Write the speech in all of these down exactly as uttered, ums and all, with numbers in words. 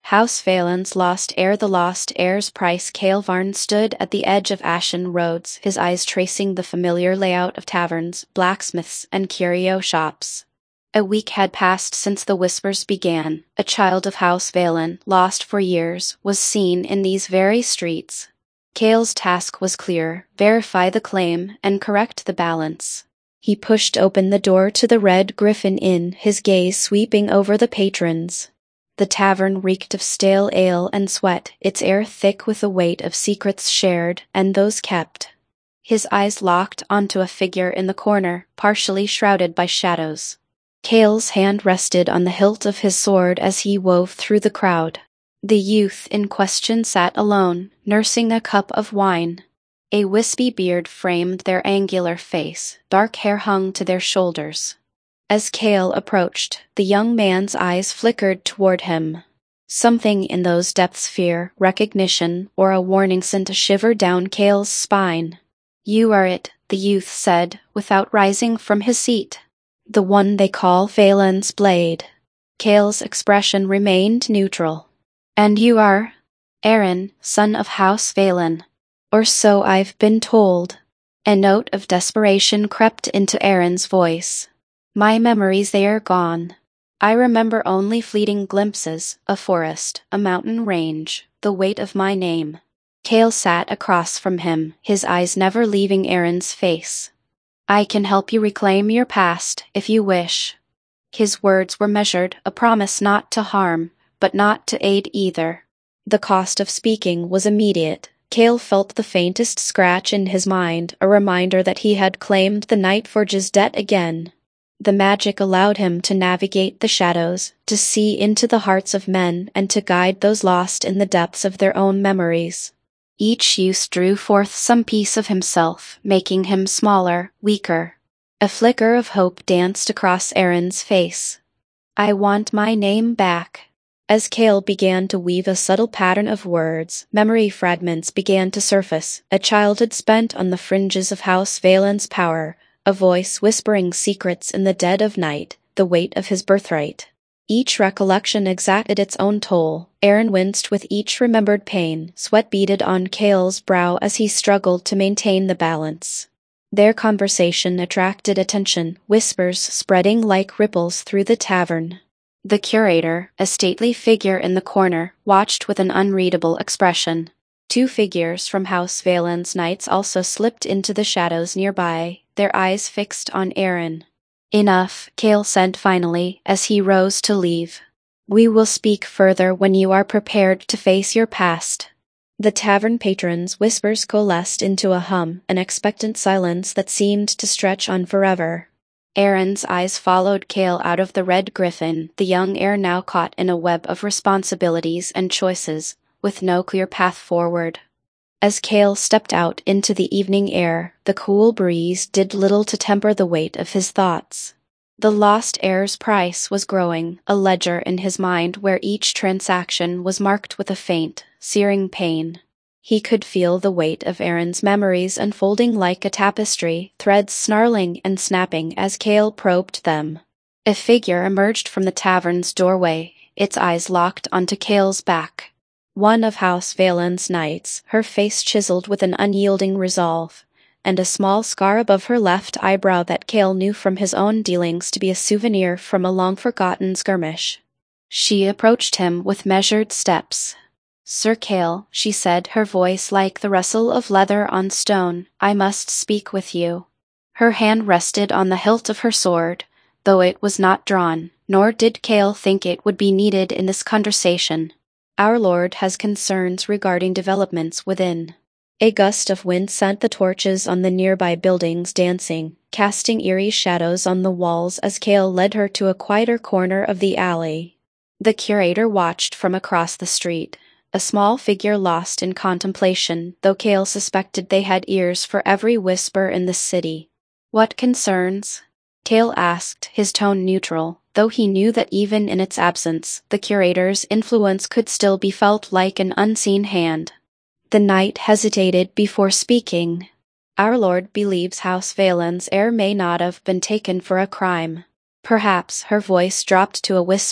House Valens lost heir. The lost heir's price. Kael'varn stood at the edge of ashen roads, his eyes tracing the familiar layout of taverns, blacksmiths, and curio shops. A week had passed since the Whispers began. A child of House Valen, lost for years, was seen in these very streets. Kael's task was clear: verify the claim and correct the balance. He pushed open the door to the Red Griffin Inn, his gaze sweeping over the patrons. The tavern reeked of stale ale and sweat, its air thick with the weight of secrets shared and those kept. His eyes locked onto a figure in the corner, partially shrouded by shadows. Kael's hand rested on the hilt of his sword as he wove through the crowd. The youth in question sat alone, nursing a cup of wine. A wispy beard framed their angular face, dark hair hung to their shoulders. As Kael approached, the young man's eyes flickered toward him. Something in those depths, fear, recognition, or a warning, sent a shiver down Kael's spine. "You are it," the youth said, without rising from his seat. "The one they call Valen's blade." Kael's expression remained neutral. "And you are?" "Eren, son of House Valen. Or so I've been told." A note of desperation crept into Eren's voice. "My memories, they are gone. I remember only fleeting glimpses, a forest, a mountain range, the weight of my name." Kael sat across from him, his eyes never leaving Eren's face. "I can help you reclaim your past, if you wish." His words were measured, a promise not to harm, but not to aid either. The cost of speaking was immediate. Kael felt the faintest scratch in his mind, a reminder that he had claimed the Nightforge's debt again. The magic allowed him to navigate the shadows, to see into the hearts of men, and to guide those lost in the depths of their own memories. Each use drew forth some piece of himself, making him smaller, weaker. A flicker of hope danced across Eren's face. "I want my name back." As Kael began to weave a subtle pattern of words, memory fragments began to surface. A childhood spent on the fringes of House Valen's power, a voice whispering secrets in the dead of night, the weight of his birthright. Each recollection exacted its own toll. Eren winced with each remembered pain, sweat beaded on Kael's brow as he struggled to maintain the balance. Their conversation attracted attention, whispers spreading like ripples through the tavern. The curator, a stately figure in the corner, watched with an unreadable expression. Two figures from House Valen's knights also slipped into the shadows nearby, their eyes fixed on Eren. "Enough," Kael said finally, as he rose to leave. "We will speak further when you are prepared to face your past." The tavern patrons' whispers coalesced into a hum, an expectant silence that seemed to stretch on forever. Eren's eyes followed Kael out of the Red Griffin, the young heir now caught in a web of responsibilities and choices, with no clear path forward. As Kael stepped out into the evening air, the cool breeze did little to temper the weight of his thoughts. The lost heir's price was growing, a ledger in his mind where each transaction was marked with a faint, searing pain. He could feel the weight of Eren's memories unfolding like a tapestry, threads snarling and snapping as Kael probed them. A figure emerged from the tavern's doorway, its eyes locked onto Kael's back. One of House Valen's knights, her face chiseled with an unyielding resolve, and a small scar above her left eyebrow that Kael knew from his own dealings to be a souvenir from a long-forgotten skirmish. She approached him with measured steps. "Sir Kael," she said, her voice like the rustle of leather on stone, "I must speak with you." Her hand rested on the hilt of her sword, though it was not drawn, nor did Kael think it would be needed in this conversation. "Our lord has concerns regarding developments within." A gust of wind sent the torches on the nearby buildings dancing, casting eerie shadows on the walls as Kael led her to a quieter corner of the alley. The curator watched from across the street, a small figure lost in contemplation, though Kael suspected they had ears for every whisper in the city. "What concerns?" Kael asked, his tone neutral, though he knew that even in its absence, the curator's influence could still be felt like an unseen hand. The knight hesitated before speaking. "Our lord believes House Valen's heir may not have been taken for a crime." Perhaps her voice dropped to a whisper,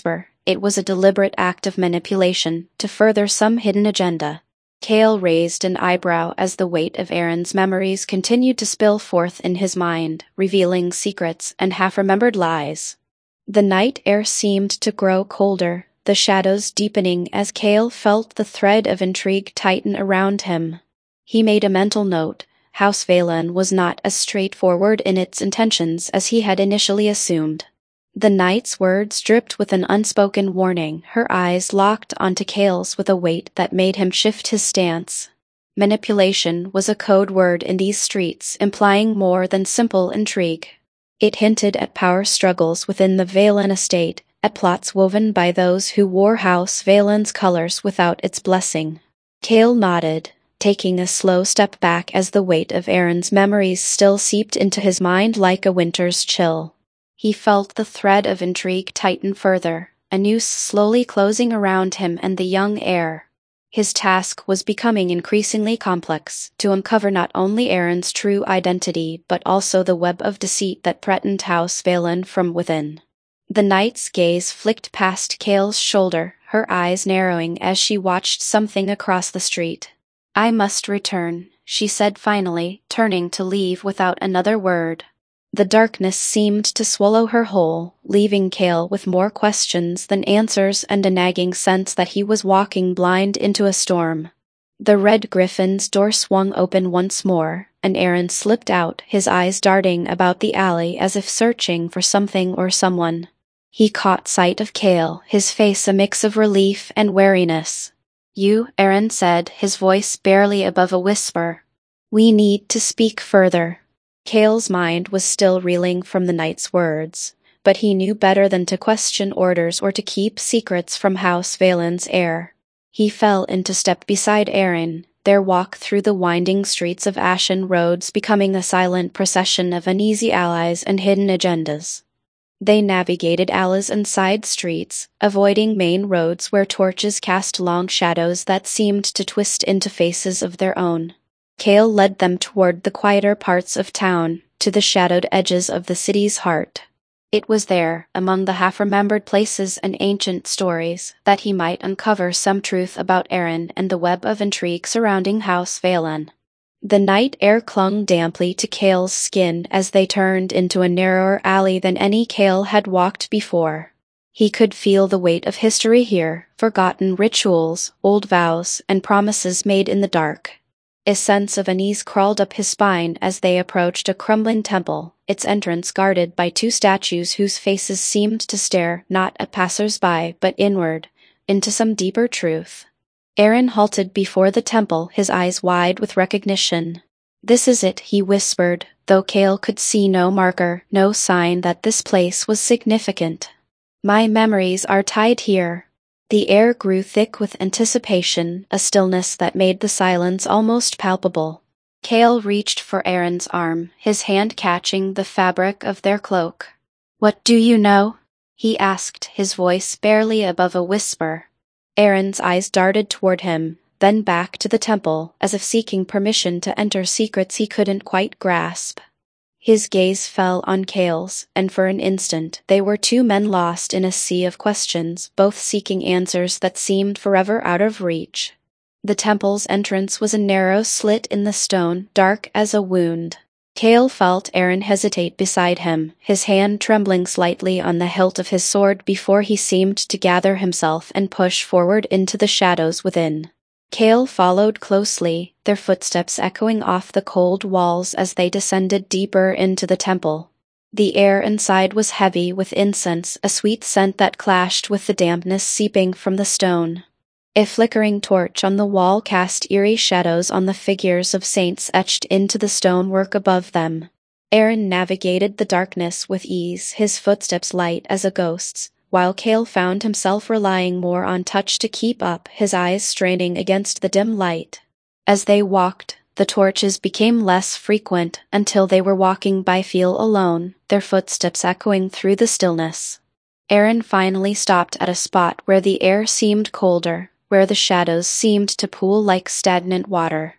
It was a deliberate act of manipulation to further some hidden agenda. Cale raised an eyebrow as the weight of Aaron's memories continued to spill forth in his mind, revealing secrets and half-remembered lies. The night air seemed to grow colder, the shadows deepening as Cale felt the thread of intrigue tighten around him. He made a mental note. House Valen was not as straightforward in its intentions as he had initially assumed. The knight's words dripped with an unspoken warning, her eyes locked onto Cale's with a weight that made him shift his stance. Manipulation was a code word in these streets, implying more than simple intrigue. It hinted at power struggles within the Valen estate, at plots woven by those who wore House Valen's colors without its blessing. Cale nodded, taking a slow step back as the weight of Aaron's memories still seeped into his mind like a winter's chill. He felt the thread of intrigue tighten further, a noose slowly closing around him and the young heir. His task was becoming increasingly complex, to uncover not only Aaron's true identity but also the web of deceit that threatened House Valen from within. The knight's gaze flicked past Cale's shoulder, her eyes narrowing as she watched something across the street. "I must return," she said finally, turning to leave without another word. The darkness seemed to swallow her whole, leaving Cale with more questions than answers and a nagging sense that he was walking blind into a storm. The Red Griffin's door swung open once more, and Aaron slipped out, his eyes darting about the alley as if searching for something or someone. He caught sight of Cale, his face a mix of relief and wariness. "You," Aaron said, his voice barely above a whisper. "We need to speak further." Cale's mind was still reeling from the knight's words, but he knew better than to question orders or to keep secrets from House Valen's heir. He fell into step beside Aaron, their walk through the winding streets of Ashen Roads becoming a silent procession of uneasy allies and hidden agendas. They navigated alleys and side streets, avoiding main roads where torches cast long shadows that seemed to twist into faces of their own. Cale led them toward the quieter parts of town, to the shadowed edges of the city's heart. It was there, among the half-remembered places and ancient stories, that he might uncover some truth about Aaron and the web of intrigue surrounding House Valen. The night air clung damply to Cale's skin as they turned into a narrower alley than any Cale had walked before. He could feel the weight of history here, forgotten rituals, old vows, and promises made in the dark. A sense of unease crawled up his spine as they approached a crumbling temple, its entrance guarded by two statues whose faces seemed to stare not at passers-by but inward, into some deeper truth. Aaron halted before the temple, his eyes wide with recognition. "This is it," he whispered, though Cale could see no marker, no sign that this place was significant. "My memories are tied here." The air grew thick with anticipation, a stillness that made the silence almost palpable. Cale reached for Aaron's arm, his hand catching the fabric of their cloak. "What do you know?" he asked, his voice barely above a whisper. Aaron's eyes darted toward him, then back to the temple, as if seeking permission to enter secrets he couldn't quite grasp. His gaze fell on Cale's, and for an instant they were two men lost in a sea of questions, both seeking answers that seemed forever out of reach. The temple's entrance was a narrow slit in the stone, dark as a wound. Cale felt Aaron hesitate beside him, his hand trembling slightly on the hilt of his sword before he seemed to gather himself and push forward into the shadows within. Cale followed closely, their footsteps echoing off the cold walls as they descended deeper into the temple. The air inside was heavy with incense, a sweet scent that clashed with the dampness seeping from the stone. A flickering torch on the wall cast eerie shadows on the figures of saints etched into the stonework above them. Aaron navigated the darkness with ease, his footsteps light as a ghost's, while Cale found himself relying more on touch to keep up, his eyes straining against the dim light. As they walked, the torches became less frequent until they were walking by feel alone, their footsteps echoing through the stillness. Aaron finally stopped at a spot where the air seemed colder, where the shadows seemed to pool like stagnant water.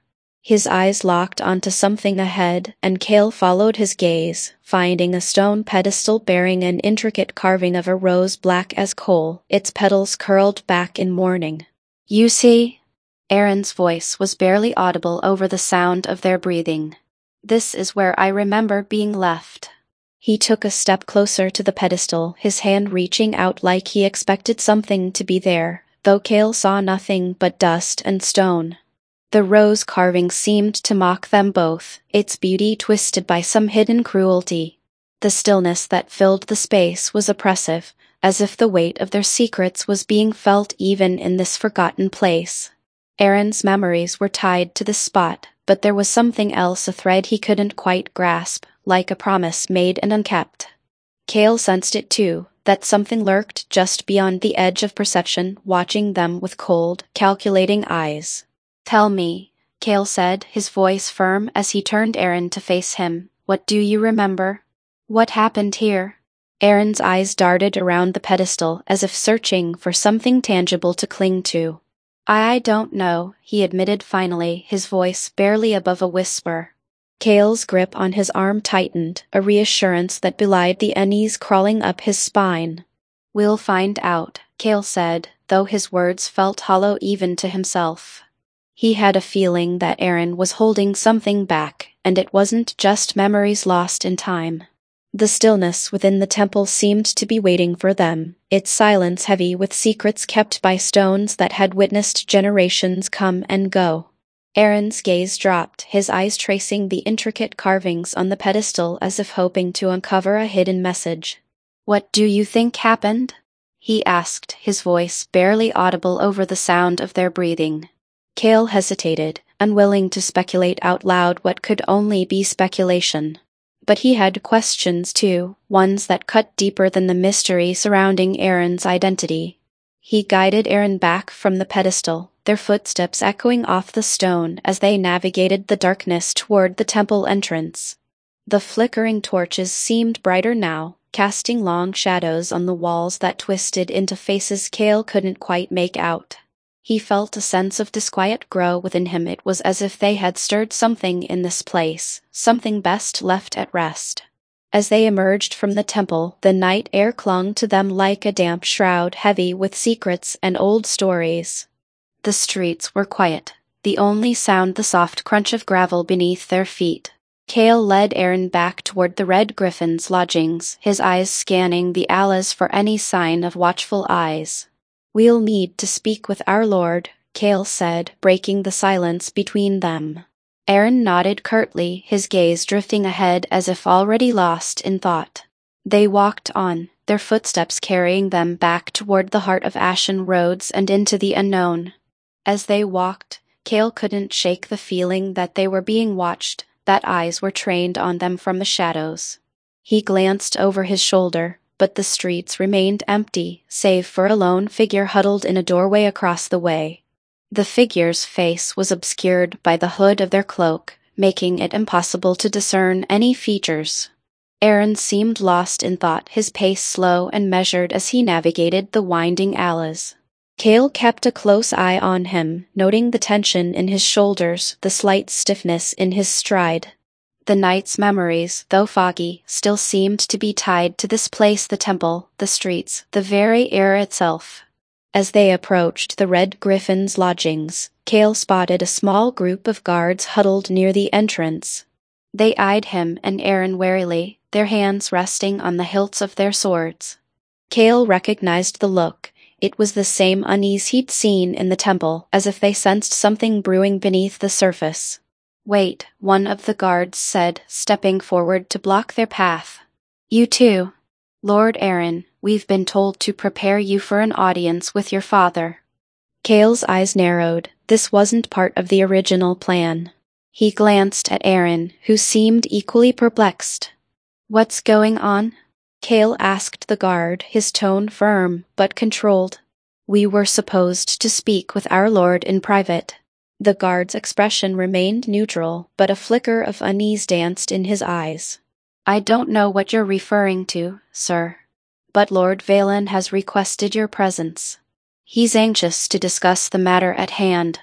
His eyes locked onto something ahead, and Cale followed his gaze, finding a stone pedestal bearing an intricate carving of a rose black as coal, its petals curled back in mourning. "You see?" Aaron's voice was barely audible over the sound of their breathing. "This is where I remember being left." He took a step closer to the pedestal, his hand reaching out like he expected something to be there, though Cale saw nothing but dust and stone. The rose carving seemed to mock them both, its beauty twisted by some hidden cruelty. The stillness that filled the space was oppressive, as if the weight of their secrets was being felt even in this forgotten place. Aaron's memories were tied to this spot, but there was something else, a thread he couldn't quite grasp, like a promise made and unkept. Cale sensed it too, that something lurked just beyond the edge of perception, watching them with cold, calculating eyes. "Tell me," Cale said, his voice firm as he turned Aaron to face him. "What do you remember? What happened here?" Aaron's eyes darted around the pedestal as if searching for something tangible to cling to. "I don't know," he admitted finally, his voice barely above a whisper. Cale's grip on his arm tightened, a reassurance that belied the unease crawling up his spine. "We'll find out," Cale said, though his words felt hollow even to himself. He had a feeling that Aaron was holding something back, and it wasn't just memories lost in time. The stillness within the temple seemed to be waiting for them, its silence heavy with secrets kept by stones that had witnessed generations come and go. Aaron's gaze dropped, his eyes tracing the intricate carvings on the pedestal as if hoping to uncover a hidden message. "What do you think happened?" he asked, his voice barely audible over the sound of their breathing. Cale hesitated, unwilling to speculate out loud what could only be speculation. But he had questions too, ones that cut deeper than the mystery surrounding Aaron's identity. He guided Aaron back from the pedestal, their footsteps echoing off the stone as they navigated the darkness toward the temple entrance. The flickering torches seemed brighter now, casting long shadows on the walls that twisted into faces Cale couldn't quite make out. He felt a sense of disquiet grow within him. It was as if they had stirred something in this place, something best left at rest. As they emerged from the temple, the night air clung to them like a damp shroud, heavy with secrets and old stories. The streets were quiet, the only sound the soft crunch of gravel beneath their feet. Cale led Aaron back toward the Red Griffin's lodgings, his eyes scanning the alleys for any sign of watchful eyes. "We'll need to speak with our Lord," Cale said, breaking the silence between them. Aaron nodded curtly, his gaze drifting ahead as if already lost in thought. They walked on, their footsteps carrying them back toward the heart of Ashen Roads and into the unknown. As they walked, Cale couldn't shake the feeling that they were being watched, that eyes were trained on them from the shadows. He glanced over his shoulder, but the streets remained empty, save for a lone figure huddled in a doorway across the way. The figure's face was obscured by the hood of their cloak, making it impossible to discern any features. Aaron seemed lost in thought, his pace slow and measured as he navigated the winding alleys. Cale kept a close eye on him, noting the tension in his shoulders, the slight stiffness in his stride. The night's memories, though foggy, still seemed to be tied to this place, the temple, the streets, the very air itself. As they approached the Red Griffin's lodgings, Cale spotted a small group of guards huddled near the entrance. They eyed him and Aaron warily, their hands resting on the hilts of their swords. Cale recognized the look. It was the same unease he'd seen in the temple, as if they sensed something brewing beneath the surface. "Wait," one of the guards said, stepping forward to block their path. "You too. Lord Aaron, we've been told to prepare you for an audience with your father." Cale's eyes narrowed. This wasn't part of the original plan. He glanced at Aaron, who seemed equally perplexed. "What's going on?" Cale asked the guard, his tone firm but controlled. "We were supposed to speak with our lord in private." The guard's expression remained neutral, but a flicker of unease danced in his eyes. "I don't know what you're referring to, sir. But Lord Valen has requested your presence. He's anxious to discuss the matter at hand."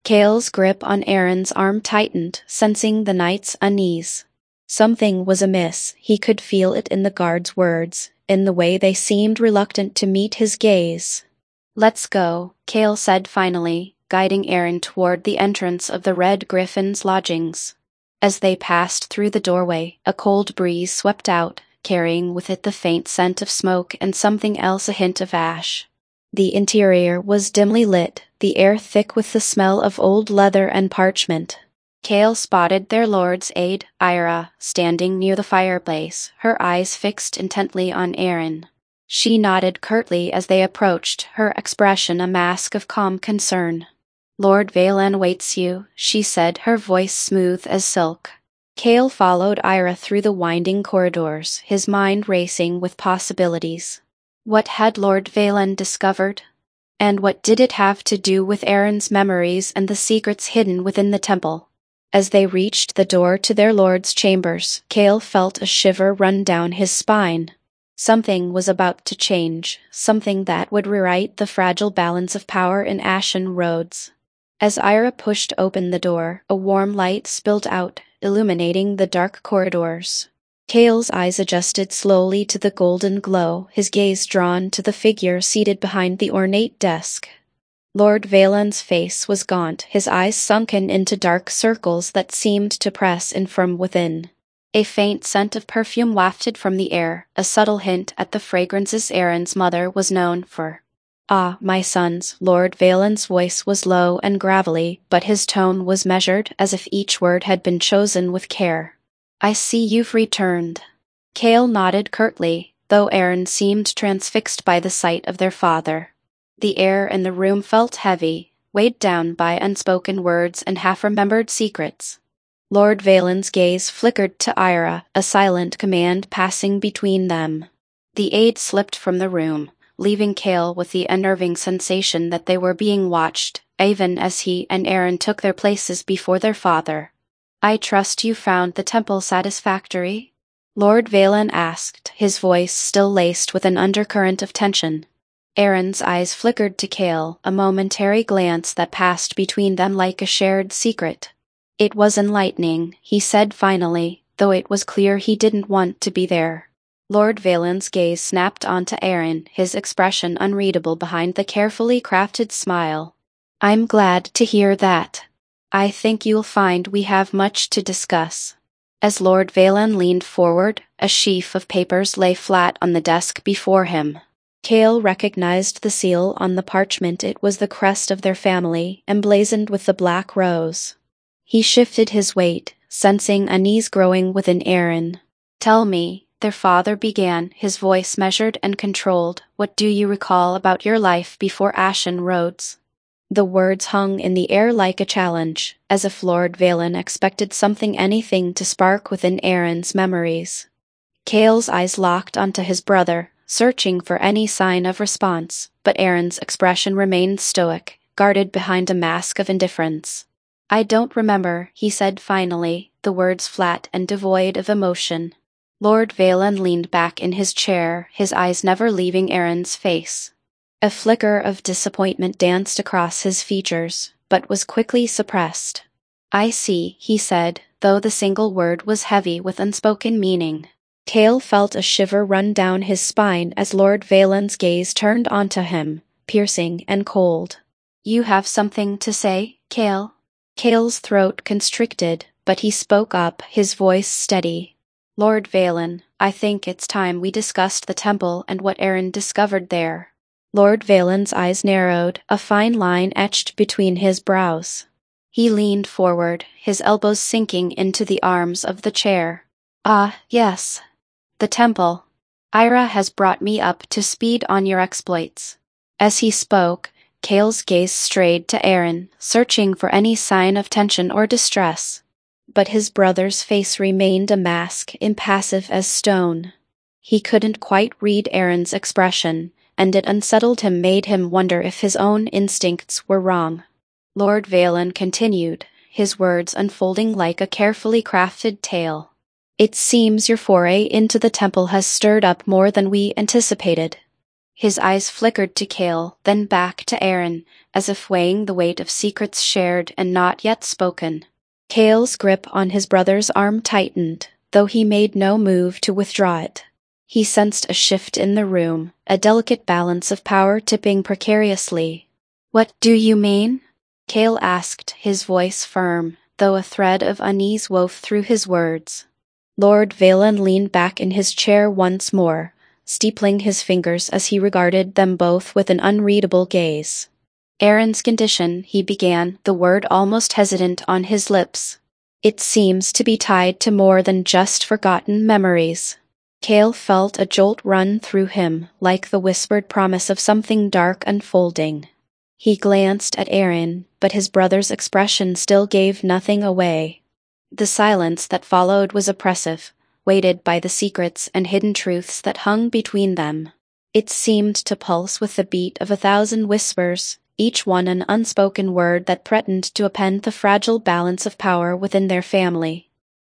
Cale's grip on Aaron's arm tightened, sensing the knight's unease. Something was amiss, he could feel it in the guard's words, in the way they seemed reluctant to meet his gaze. "Let's go," Cale said finally, guiding Aaron toward the entrance of the Red Griffin's lodgings. As they passed through the doorway, a cold breeze swept out, carrying with it the faint scent of smoke and something else, a hint of ash. The interior was dimly lit, the air thick with the smell of old leather and parchment. Cale spotted their lord's aide, Ira, standing near the fireplace, her eyes fixed intently on Aaron. She nodded curtly as they approached, her expression a mask of calm concern. "Lord Valen waits you," she said, her voice smooth as silk. Cale followed Ira through the winding corridors, his mind racing with possibilities. What had Lord Valen discovered? And what did it have to do with Aaron's memories and the secrets hidden within the temple? As they reached the door to their lord's chambers, Cale felt a shiver run down his spine. Something was about to change, something that would rewrite the fragile balance of power in Ashen Roads. As Ira pushed open the door, a warm light spilled out, illuminating the dark corridors. Cale's eyes adjusted slowly to the golden glow, his gaze drawn to the figure seated behind the ornate desk. Lord Valen's face was gaunt, his eyes sunken into dark circles that seemed to press in from within. A faint scent of perfume wafted from the air, a subtle hint at the fragrances Aaron's mother was known for. "Ah, my sons," Lord Valen's voice was low and gravelly, but his tone was measured, as if each word had been chosen with care. "I see you've returned." Cale nodded curtly, though Aaron seemed transfixed by the sight of their father. The air in the room felt heavy, weighed down by unspoken words and half-remembered secrets. Lord Valen's gaze flickered to Ira, a silent command passing between them. The aide slipped from the room, leaving Cale with the unnerving sensation that they were being watched, even as he and Aaron took their places before their father. "I trust you found the temple satisfactory?" Lord Valen asked, his voice still laced with an undercurrent of tension. Aaron's eyes flickered to Cale, a momentary glance that passed between them like a shared secret. "It was enlightening," he said finally, though it was clear he didn't want to be there. Lord Valen's gaze snapped onto Aaron, his expression unreadable behind the carefully crafted smile. "I'm glad to hear that. I think you'll find we have much to discuss." As Lord Valen leaned forward, a sheaf of papers lay flat on the desk before him. Cale recognized the seal on the parchment. It was the crest of their family, emblazoned with the black rose. He shifted his weight, sensing unease growing within Aaron. "Tell me," their father began, his voice measured and controlled, "what do you recall about your life before Ashen Roads?" The words hung in the air like a challenge, as if Lord Valen expected something, anything, to spark within Aaron's memories. Cale's eyes locked onto his brother, searching for any sign of response, but Aaron's expression remained stoic, guarded behind a mask of indifference. "I don't remember," he said finally, the words flat and devoid of emotion. Lord Valen leaned back in his chair, his eyes never leaving Aaron's face. A flicker of disappointment danced across his features, but was quickly suppressed. "I see," he said, though the single word was heavy with unspoken meaning. Cale felt a shiver run down his spine as Lord Valen's gaze turned onto him, piercing and cold. "You have something to say, Cale?" Cale's throat constricted, but he spoke up, his voice steady. "Lord Valen, I think it's time we discussed the temple and what Aaron discovered there." Lord Valen's eyes narrowed, a fine line etched between his brows. He leaned forward, his elbows sinking into the arms of the chair. "Ah, yes. The temple. Ira has brought me up to speed on your exploits." As he spoke, Cale's gaze strayed to Aaron, searching for any sign of tension or distress. But his brother's face remained a mask, impassive as stone. He couldn't quite read Aaron's expression, and it unsettled him, made him wonder if his own instincts were wrong. Lord Valen continued, his words unfolding like a carefully crafted tale. "It seems your foray into the temple has stirred up more than we anticipated." His eyes flickered to Cale, then back to Aaron, as if weighing the weight of secrets shared and not yet spoken. Cale's grip on his brother's arm tightened, though he made no move to withdraw it. He sensed a shift in the room, a delicate balance of power tipping precariously. "What do you mean?" Cale asked, his voice firm, though a thread of unease wove through his words. Lord Valen leaned back in his chair once more, steepling his fingers as he regarded them both with an unreadable gaze. "Aaron's condition," he began, the word almost hesitant on his lips. "It seems to be tied to more than just forgotten memories." Cale felt a jolt run through him, like the whispered promise of something dark unfolding. He glanced at Aaron, but his brother's expression still gave nothing away. The silence that followed was oppressive, weighted by the secrets and hidden truths that hung between them. It seemed to pulse with the beat of a thousand whispers, each one an unspoken word that threatened to upend the fragile balance of power within their family.